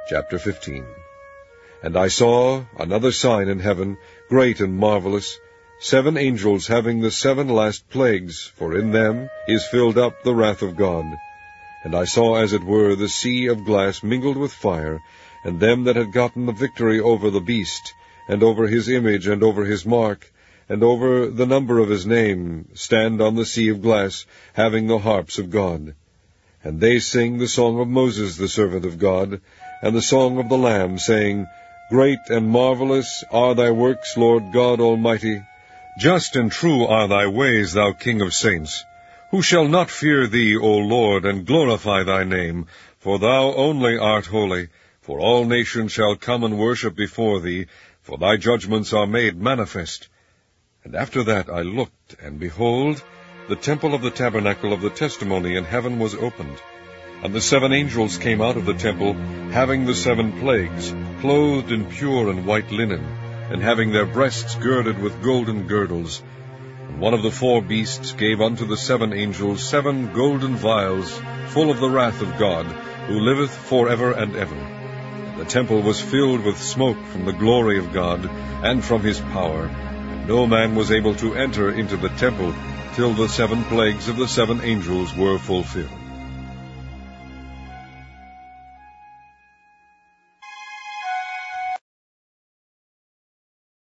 Chapter 15. And I saw another sign in heaven, great and marvelous, 7 angels having the 7 last plagues, for in them is filled up the wrath of God. And I saw as it were the sea of glass mingled with fire, and them that had gotten the victory over the beast, and over his image, and over his mark, and over the number of his name, stand on the sea of glass, having the harps of God. And they sing the song of Moses the servant of God, and the song of the Lamb, saying, Great and marvelous are thy works, Lord God Almighty. Just and true are thy ways, thou King of saints. Who shall not fear thee, O Lord, and glorify thy name? For thou only art holy. For all nations shall come and worship before thee, for thy judgments are made manifest. And after that I looked, and behold, the temple of the tabernacle of the testimony in heaven was opened. And the 7 angels came out of the temple, having the 7 plagues, clothed in pure and white linen, and having their breasts girded with golden girdles. And one of the 4 beasts gave unto the 7 angels 7 golden vials, full of the wrath of God, who liveth for ever and ever. And the temple was filled with smoke from the glory of God, and from his power, and no man was able to enter into the temple, till the 7 plagues of the 7 angels were fulfilled.